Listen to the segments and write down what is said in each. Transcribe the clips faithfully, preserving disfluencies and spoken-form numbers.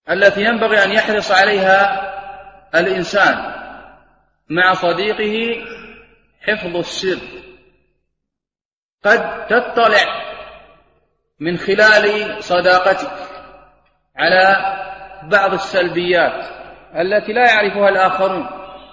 التي ينبغي أن يحرص عليها الإنسان مع صديقه حفظ السر. قد تطلع من خلال صداقتك على بعض السلبيات التي لا يعرفها الآخرون،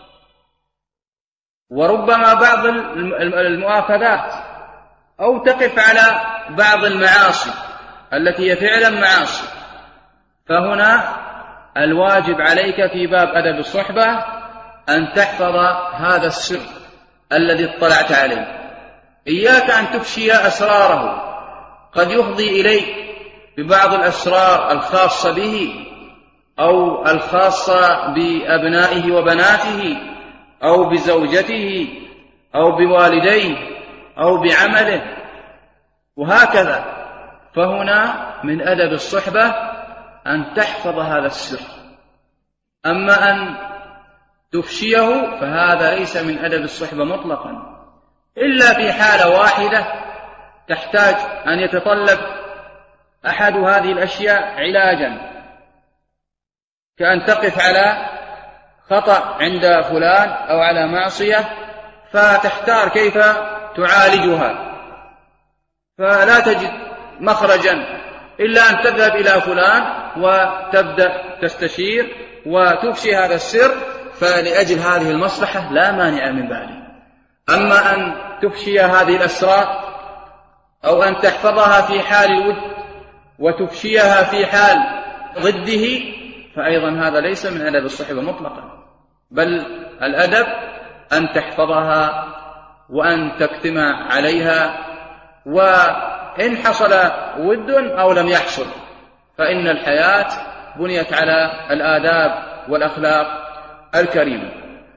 وربما بعض المؤاخذات، أو تقف على بعض المعاصي التي هي فعلا معاصي. فهنا الواجب عليك في باب أدب الصحبة أن تحفظ هذا السر الذي اطلعت عليه. إياك أن تفشي أسراره، قد يفضي إليك ببعض الأسرار الخاصة به أو الخاصة بأبنائه وبناته أو بزوجته أو بوالديه أو بعمله وهكذا. فهنا من أدب الصحبة أن تحفظ هذا السر. أما أن تفشيه فهذا ليس من أدب الصحبة مطلقا، إلا في حالة واحدة تحتاج أن يتطلب أحد هذه الأشياء علاجا، كأن تقف على خطأ عند فلان أو على معصية فتحتار كيف تعالجها، فلا تجد مخرجا إلا أن تذهب إلى فلان وتبدأ تستشير وتفشي هذا السر، فلأجل هذه المصلحة لا مانع من ذلك. أما أن تفشي هذه الأسرار أو أن تحفظها في حال الود وتفشيها في حال ضده فأيضا هذا ليس من أدب الصحبة مطلقا، بل الأدب أن تحفظها وأن تكتم عليها، وإن حصل ود أو لم يحصل فإن الحياة بنيت على الآداب والأخلاق الكريمة.